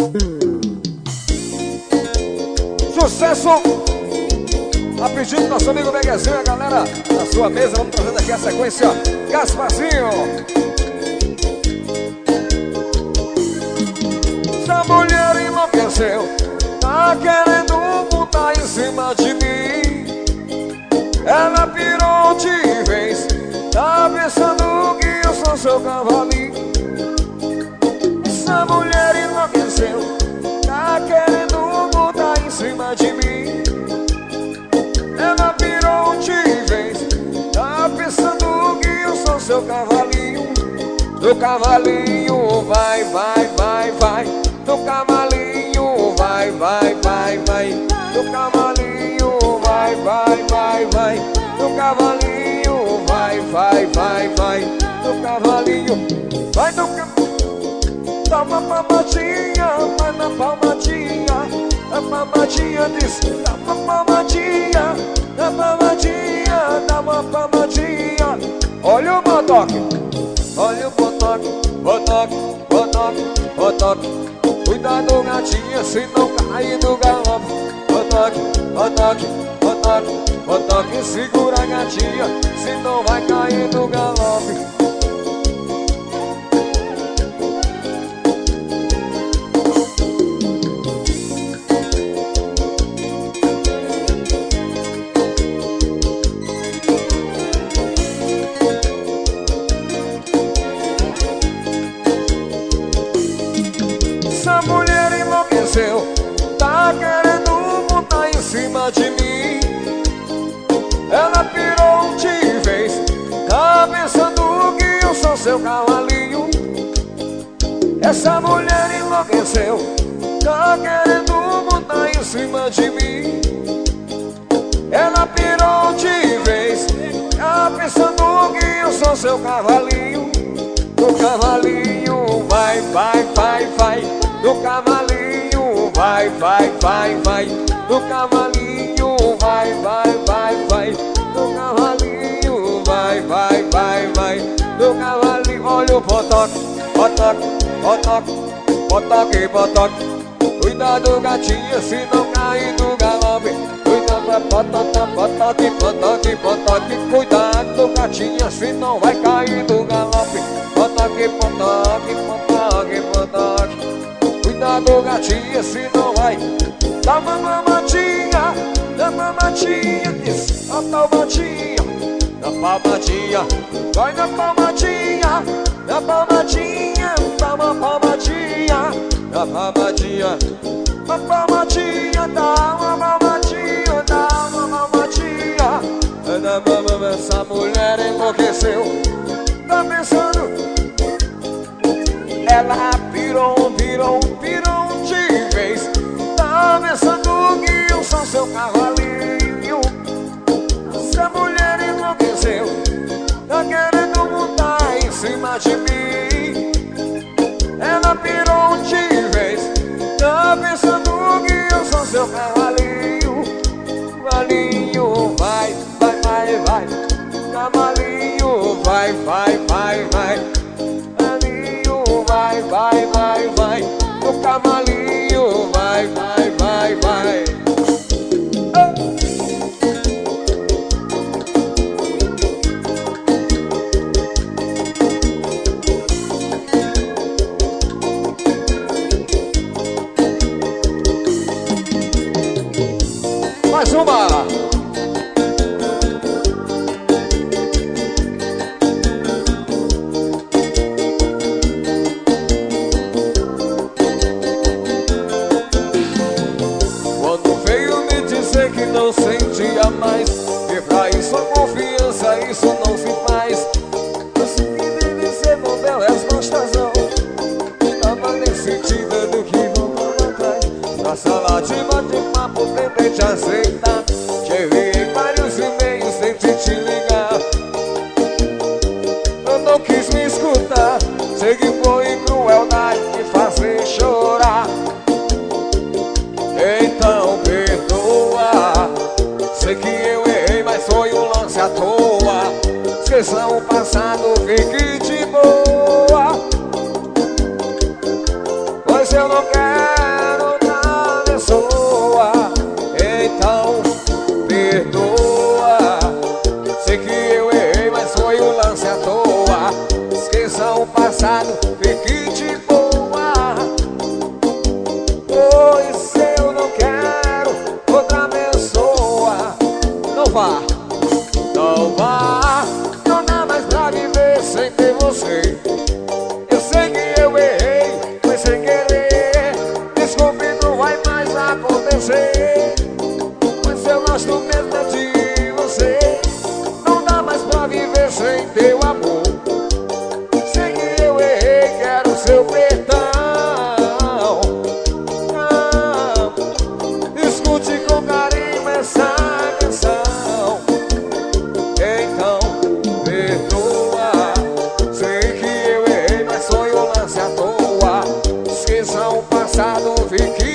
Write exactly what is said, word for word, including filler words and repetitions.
Sucesso! A pedido do nosso amigo Veguezinho, a galera na sua mesa, vamos trazendo aqui a sequência Gasparzinho. Essa mulher enlouqueceu, tá querendo montar em cima de mim. Ela pirou de vez, tá pensando que eu sou seu cavalinho. Essa mulher enlouqueceu, tá querendo montar em cima de mim. Ela pirou de vez, tá pensando que eu sou seu cavalinho. Do cavalinho, vai, vai, vai, vai. Do cavalinho, vai, vai, vai, vai. Do cavalinho, vai, vai, vai, vai. Do cavalinho, vai, vai, vai, vai. Do cavalinho, vai do cavalinho. Dá uma palmadinha, vai na palmadinha. A palmadinha diz, dá uma palmadinha. Dá palmadinha, dá uma palmadinha. Olha o botoque, olha o botoque, botoque, botoque, botoque. Cuidado gatinha, se não cair do galope. Botoque, botoque, botoque, botoque. Segura a gatinha, se não vai cair do galope. Essa mulher enlouqueceu, tá querendo montar em cima de mim. Ela pirou de vez, tá pensando que eu sou seu cavalinho. Essa mulher enlouqueceu, tá querendo montar em cima de mim. Ela pirou de vez, tá pensando que eu sou seu cavalinho. Do cavalinho, vai, vai, vai, vai. Do cavalinho, vai, vai, vai, vai. Do cavalinho, vai, vai, vai, vai. Do cavalinho, vai, vai, vai, vai. Do cavalinho, olha o botoque, botoque, botoque, botoque, botoque. Cuidado gatinha, se não cair do galope. Cuidado, botoque, botoque, botoque, botoque. Cuidado gatinha, se não vai cair do galope. Botoque, botoque, botoque, botoque. Cuidado gatinha, se não vai. Dá uma mamadinha, dá uma mamadinha. Diz, a palmadinha, na palmadinha. Vai na palmadinha, na palmadinha. Dá uma palmadinha, na palmadinha. Uma palmadinha, dá uma palmadinha. Dá uma palmadinha. Essa mulher enlouqueceu, tá pensando. Ela pirou, pirou, pirou de vez. Tá pensando que eu sou seu cavalinho. Essa mulher enlouqueceu, tá querendo montar em cima de mim. Ela pirou de vez, tá pensando que eu sou seu cavalinho. Cavalinho, vai, vai, vai, vai. Cavalinho, vai, vai, vai, vai. Vai, vai, vai, vai. O cavalinho, vai, vai, vai, vai. Mais uma. Que não sentia mais, e pra isso a confiança, isso não se faz. Você que me desenvolveu as gostosão, tava decidida do que vou atrás. Na sala de bate-papo tentei te aceitar, te enviei vários e-mails, tentei te ligar. Eu não quis me escutar, sei que foi crueldade me fazer chorar. Então perdoa, sei que eu errei, mas foi um lance à toa. Esqueça o passado, fique de boa, pois eu não quero passado vi que